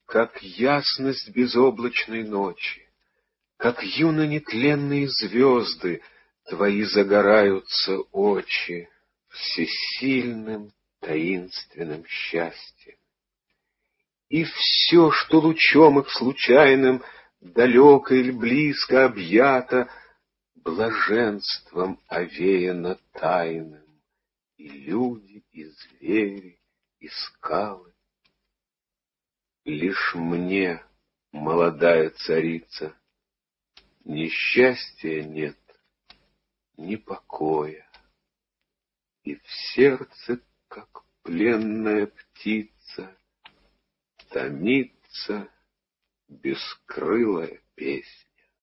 Как ясность безоблачной ночи, как юно-нетленные звезды, твои загораются очи всесильным таинственным счастьем. И все, что лучом их случайным, далеко или близко объято, блаженством овеяно тайным, и люди, и звери, и скалы. Лишь мне, молодая царица, ни счастья нет, ни покоя, и в сердце, как пленная птица, томится бескрылая песнь.